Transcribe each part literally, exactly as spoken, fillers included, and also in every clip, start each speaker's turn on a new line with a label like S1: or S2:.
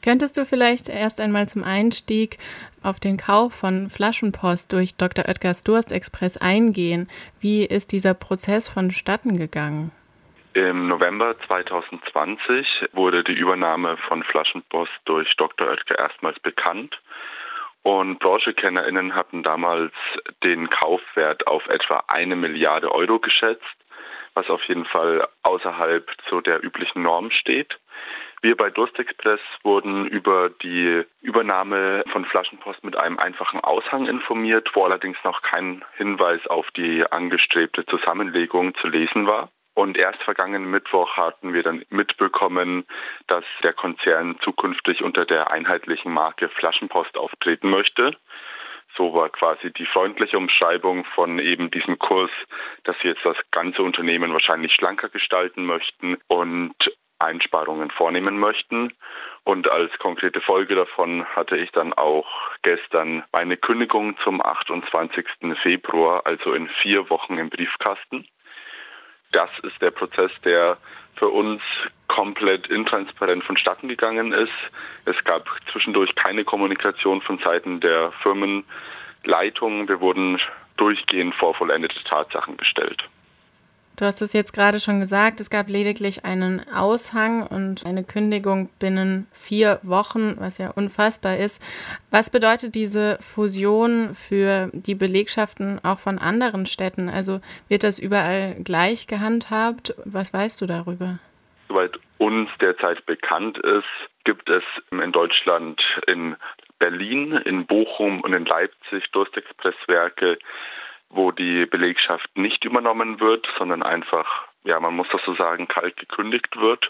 S1: Könntest du vielleicht erst einmal zum Einstieg auf den Kauf von Flaschenpost durch Doktor Oetkers Durstexpress eingehen? Wie ist dieser Prozess vonstatten gegangen?
S2: Im November zwanzig zwanzig wurde die Übernahme von Flaschenpost durch Doktor Oetker erstmals bekannt. Und BranchenkennerInnen hatten damals den Kaufwert auf etwa eine Milliarde Euro geschätzt, was auf jeden Fall außerhalb so der üblichen Norm steht. Wir bei Durstexpress wurden über die Übernahme von Flaschenpost mit einem einfachen Aushang informiert, wo allerdings noch kein Hinweis auf die angestrebte Zusammenlegung zu lesen war. Und erst vergangenen Mittwoch hatten wir dann mitbekommen, dass der Konzern zukünftig unter der einheitlichen Marke Flaschenpost auftreten möchte. So war quasi die freundliche Umschreibung von eben diesem Kurs, dass sie jetzt das ganze Unternehmen wahrscheinlich schlanker gestalten möchten und Einsparungen vornehmen möchten. Und als konkrete Folge davon hatte ich dann auch gestern meine Kündigung zum achtundzwanzigsten Februar, also in vier Wochen im Briefkasten. Das ist der Prozess, der für uns komplett intransparent vonstatten gegangen ist. Es gab zwischendurch keine Kommunikation von Seiten der Firmenleitung. Wir wurden durchgehend vor vollendete Tatsachen gestellt.
S1: Du hast es jetzt gerade schon gesagt, es gab lediglich einen Aushang und eine Kündigung binnen vier Wochen, was ja unfassbar ist. Was bedeutet diese Fusion für die Belegschaften auch von anderen Städten? Also wird das überall gleich gehandhabt? Was weißt du darüber?
S2: Soweit uns derzeit bekannt ist, gibt es in Deutschland in Berlin, in Bochum und in Leipzig Durstexpresswerke, wo die Belegschaft nicht übernommen wird, sondern einfach, ja, man muss das so sagen, kalt gekündigt wird.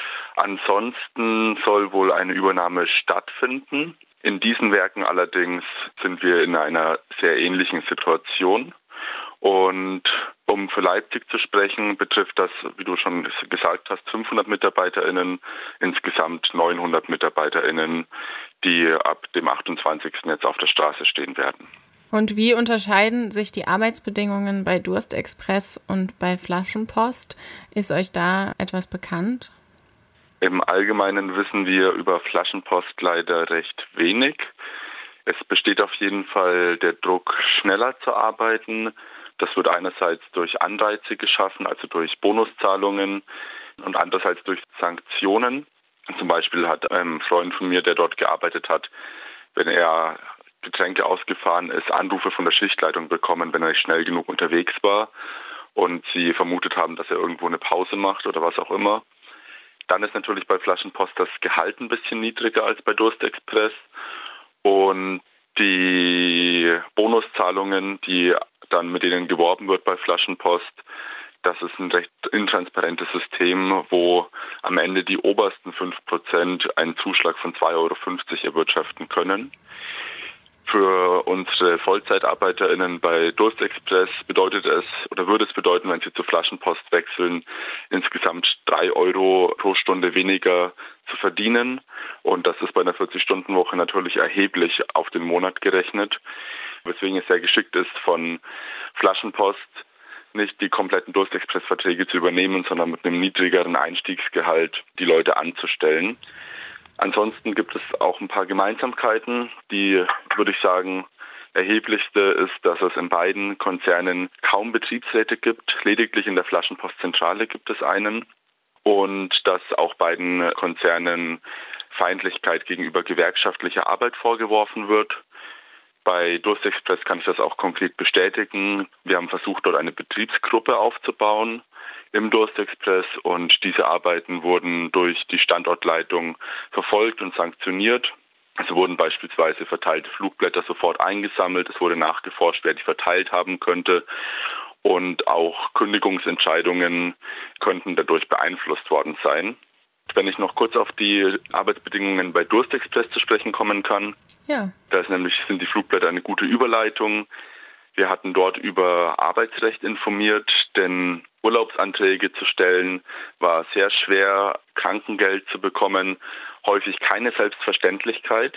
S2: Ansonsten soll wohl eine Übernahme stattfinden. In diesen Werken allerdings sind wir in einer sehr ähnlichen Situation. Und um für Leipzig zu sprechen, betrifft das, wie du schon gesagt hast, fünfhundert MitarbeiterInnen, insgesamt neunhundert MitarbeiterInnen, die ab dem achtundzwanzigsten jetzt auf der Straße stehen werden.
S1: Und wie unterscheiden sich die Arbeitsbedingungen bei Durstexpress und bei Flaschenpost? Ist euch da etwas bekannt?
S2: Im Allgemeinen wissen wir über Flaschenpost leider recht wenig. Es besteht auf jeden Fall der Druck, schneller zu arbeiten. Das wird einerseits durch Anreize geschaffen, also durch Bonuszahlungen, und andererseits durch Sanktionen. Zum Beispiel hat ein Freund von mir, der dort gearbeitet hat, wenn er Getränke ausgefahren ist, Anrufe von der Schichtleitung bekommen, wenn er nicht schnell genug unterwegs war und sie vermutet haben, dass er irgendwo eine Pause macht oder was auch immer. Dann ist natürlich bei Flaschenpost das Gehalt ein bisschen niedriger als bei Durstexpress und die Bonuszahlungen, die dann mit denen geworben wird bei Flaschenpost, das ist ein recht intransparentes System, wo am Ende die obersten fünf Prozent einen Zuschlag von zwei Euro fünfzig erwirtschaften können. Für unsere VollzeitarbeiterInnen bei Durstexpress bedeutet es oder würde es bedeuten, wenn sie zur Flaschenpost wechseln, insgesamt drei Euro pro Stunde weniger zu verdienen. Und das ist bei einer vierzig-Stunden-Woche natürlich erheblich auf den Monat gerechnet. Weswegen es sehr geschickt ist, von Flaschenpost nicht die kompletten Durstexpress-Verträge zu übernehmen, sondern mit einem niedrigeren Einstiegsgehalt die Leute anzustellen. Ansonsten gibt es auch ein paar Gemeinsamkeiten. Die, würde ich sagen, erheblichste ist, dass es in beiden Konzernen kaum Betriebsräte gibt. Lediglich in der Flaschenpostzentrale gibt es einen. Und dass auch beiden Konzernen Feindlichkeit gegenüber gewerkschaftlicher Arbeit vorgeworfen wird. Bei Durstexpress kann ich das auch konkret bestätigen. Wir haben versucht, dort eine Betriebsgruppe aufzubauen im Durstexpress und diese Arbeiten wurden durch die Standortleitung verfolgt und sanktioniert. Es wurden beispielsweise verteilte Flugblätter sofort eingesammelt, es wurde nachgeforscht, wer die verteilt haben könnte und auch Kündigungsentscheidungen könnten dadurch beeinflusst worden sein. Wenn ich noch kurz auf die Arbeitsbedingungen bei Durstexpress zu sprechen kommen kann.
S1: Ja.
S2: Da ist nämlich, sind die Flugblätter eine gute Überleitung. Wir hatten dort über Arbeitsrecht informiert, denn Urlaubsanträge zu stellen war sehr schwer, Krankengeld zu bekommen, häufig keine Selbstverständlichkeit.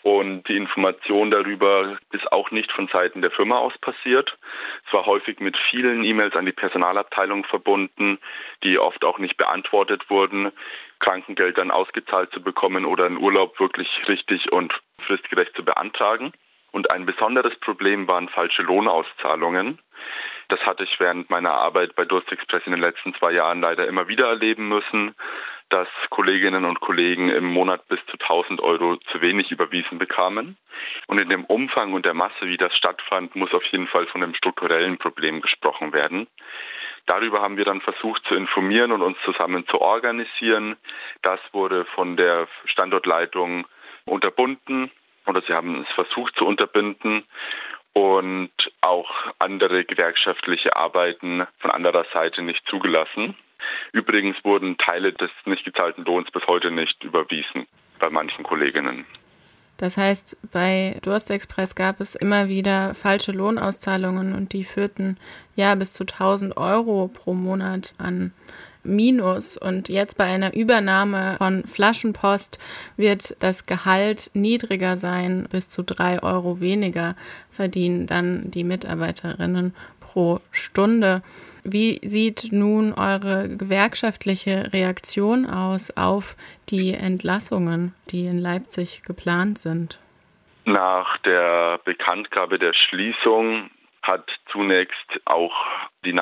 S2: Und die Information darüber ist auch nicht von Seiten der Firma aus passiert. Es war häufig mit vielen E-Mails an die Personalabteilung verbunden, die oft auch nicht beantwortet wurden, Krankengeld dann ausgezahlt zu bekommen oder einen Urlaub wirklich richtig und fristgerecht zu beantragen. Und ein besonderes Problem waren falsche Lohnauszahlungen. Das hatte ich während meiner Arbeit bei Durstexpress in den letzten zwei Jahren leider immer wieder erleben müssen, dass Kolleginnen und Kollegen im Monat bis zu tausend Euro zu wenig überwiesen bekamen. Und in dem Umfang und der Masse, wie das stattfand, muss auf jeden Fall von einem strukturellen Problem gesprochen werden. Darüber haben wir dann versucht zu informieren und uns zusammen zu organisieren. Das wurde von der Standortleitung unterbunden oder sie haben es versucht zu unterbinden. Und auch andere gewerkschaftliche Arbeiten von anderer Seite nicht zugelassen. Übrigens wurden Teile des nicht gezahlten Lohns bis heute nicht überwiesen bei manchen Kolleginnen.
S1: Das heißt, bei Durstexpress gab es immer wieder falsche Lohnauszahlungen und die führten ja bis zu tausend Euro pro Monat an Minus. Und jetzt bei einer Übernahme von Flaschenpost wird das Gehalt niedriger sein, bis zu drei Euro weniger verdienen dann die Mitarbeiterinnen pro Stunde. Wie sieht nun eure gewerkschaftliche Reaktion aus auf die Entlassungen, die in Leipzig geplant sind?
S2: Nach der Bekanntgabe der Schließung hat zunächst auch die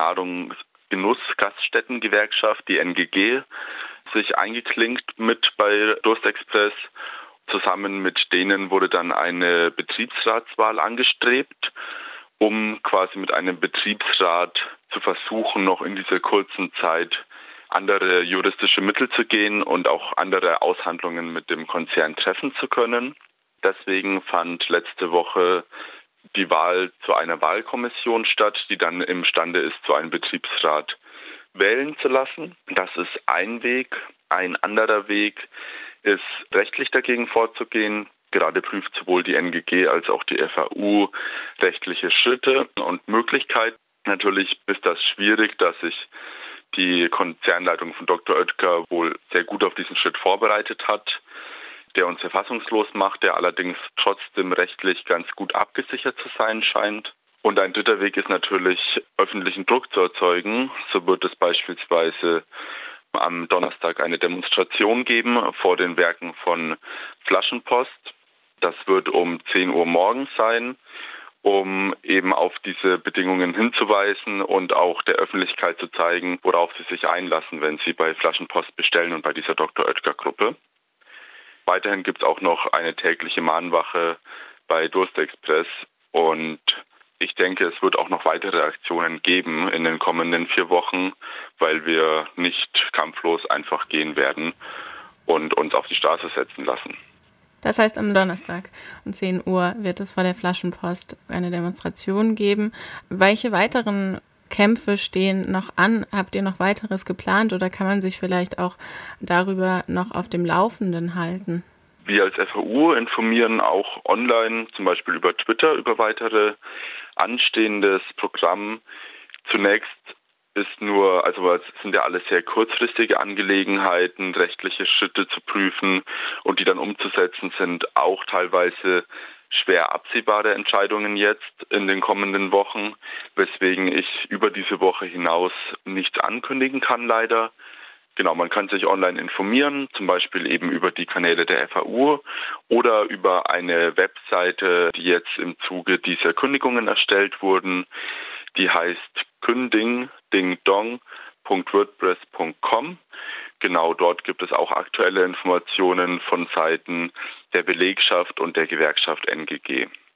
S2: Nahrungsgenuss-Gaststättengewerkschaft, die N G G, sich eingeklinkt mit bei Durstexpress. Zusammen mit denen wurde dann eine Betriebsratswahl angestrebt, um quasi mit einem Betriebsrat zu versuchen, noch in dieser kurzen Zeit andere juristische Mittel zu gehen und auch andere Aushandlungen mit dem Konzern treffen zu können. Deswegen fand letzte Woche die Wahl zu einer Wahlkommission statt, die dann imstande ist, so einen Betriebsrat wählen zu lassen. Das ist ein Weg. Ein anderer Weg ist, rechtlich dagegen vorzugehen. Gerade prüft sowohl die N G G als auch die F A U rechtliche Schritte und Möglichkeiten. Natürlich ist das schwierig, dass sich die Konzernleitung von Doktor Oetker wohl sehr gut auf diesen Schritt vorbereitet hat, der uns verfassungslos macht, der allerdings trotzdem rechtlich ganz gut abgesichert zu sein scheint. Und ein dritter Weg ist natürlich, öffentlichen Druck zu erzeugen. So wird es beispielsweise am Donnerstag eine Demonstration geben vor den Werken von Flaschenpost. Das wird um zehn Uhr morgens sein, um eben auf diese Bedingungen hinzuweisen und auch der Öffentlichkeit zu zeigen, worauf sie sich einlassen, wenn sie bei Flaschenpost bestellen und bei dieser Doktor Oetker Gruppe. Weiterhin gibt es auch noch eine tägliche Mahnwache bei Durstexpress und ich denke, es wird auch noch weitere Aktionen geben in den kommenden vier Wochen, weil wir nicht kampflos einfach gehen werden und uns auf die Straße setzen lassen.
S1: Das heißt, am Donnerstag um zehn Uhr wird es vor der Flaschenpost eine Demonstration geben. Welche weiteren Kämpfe stehen noch an? Habt ihr noch weiteres geplant oder kann man sich vielleicht auch darüber noch auf dem Laufenden halten?
S2: Wir als F A U informieren auch online, zum Beispiel über Twitter, über weitere anstehendes Programm. Zunächst ist nur, also es sind ja alles sehr kurzfristige Angelegenheiten, rechtliche Schritte zu prüfen und die dann umzusetzen sind auch teilweise schwer absehbare Entscheidungen jetzt in den kommenden Wochen, weswegen ich über diese Woche hinaus nichts ankündigen kann leider. Genau, man kann sich online informieren, zum Beispiel eben über die Kanäle der F A U oder über eine Webseite, die jetzt im Zuge dieser Kündigungen erstellt wurden. Die heißt künding ding dong punkt wordpress punkt com. Genau, dort gibt es auch aktuelle Informationen von Seiten der Belegschaft und der Gewerkschaft N G G.